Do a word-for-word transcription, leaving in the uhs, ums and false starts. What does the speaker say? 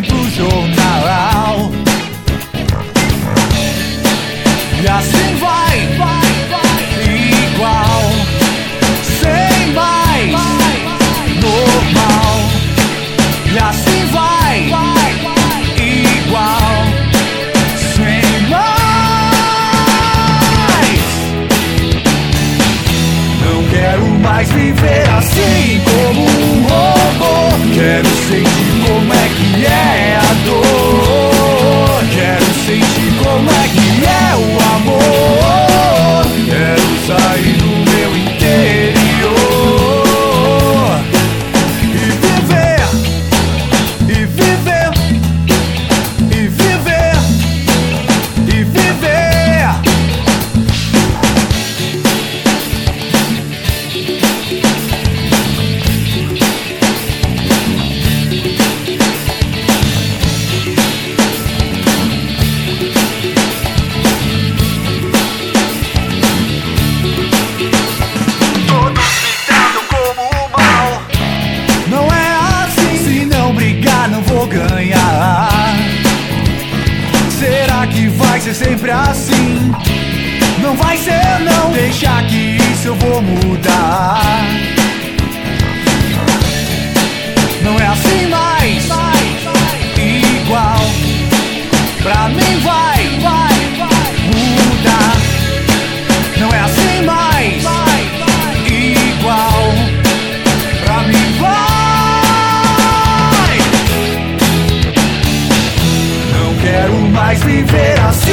pro jornal. E assim vai, vai, vai, igual, sem mais, normal. E assim vai, vai, igual, sem mais. Não quero mais viver assim como um robô. Quero sentir como é que é a dor. Quero sentir como é que é o amor. Quero sair do meu interior e viver, e viver, e viver, e viver. Será que vai ser sempre assim? Não vai ser não. Deixa que isso eu vou mudar. Não é assim mais, igual. Pra mim vai, vai mudar. Não é assim mais, igual. Pra mim vai. Quero mais viver assim.